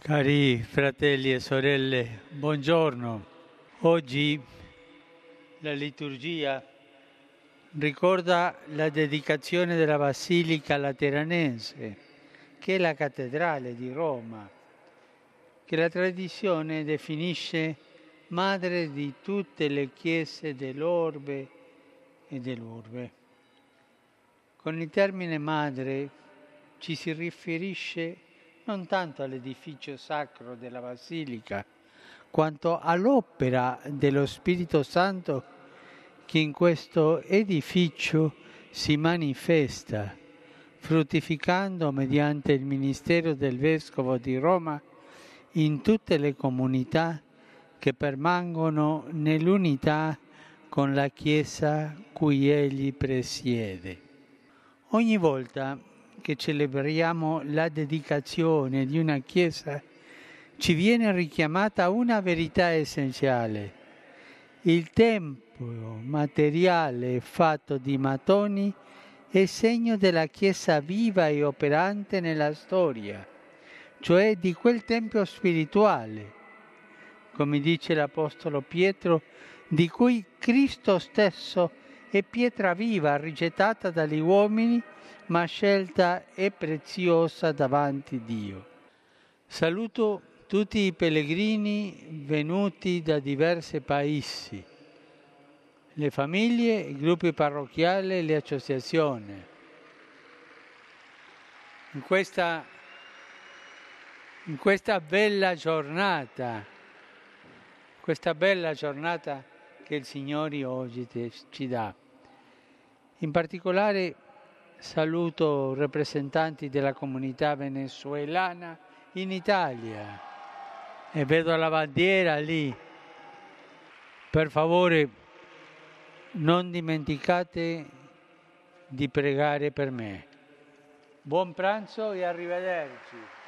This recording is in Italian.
Cari fratelli e sorelle, buongiorno. Oggi la liturgia ricorda la dedicazione della Basilica Lateranense, che è la cattedrale di Roma, che la tradizione definisce madre di tutte le chiese dell'orbe e dell'urbe. Con il termine madre ci si riferisce non tanto all'edificio sacro della Basilica, quanto all'opera dello Spirito Santo che in questo edificio si manifesta, fruttificando mediante il ministero del Vescovo di Roma in tutte le comunità che permangono nell'unità con la Chiesa cui egli presiede. Ogni volta che celebriamo la dedicazione di una Chiesa, ci viene richiamata una verità essenziale. Il tempio materiale fatto di mattoni è segno della Chiesa viva e operante nella storia, cioè di quel tempio spirituale, come dice l'Apostolo Pietro, di cui Cristo stesso è pietra viva, rigettata dagli uomini, ma scelta e preziosa davanti a Dio. Saluto tutti i pellegrini venuti da diversi paesi, le famiglie, i gruppi parrocchiali e le associazioni. In questa bella giornata che il Signore oggi ci dà. In particolare saluto rappresentanti della comunità venezuelana in Italia e vedo la bandiera lì. Per favore, non dimenticate di pregare per me. Buon pranzo e arrivederci.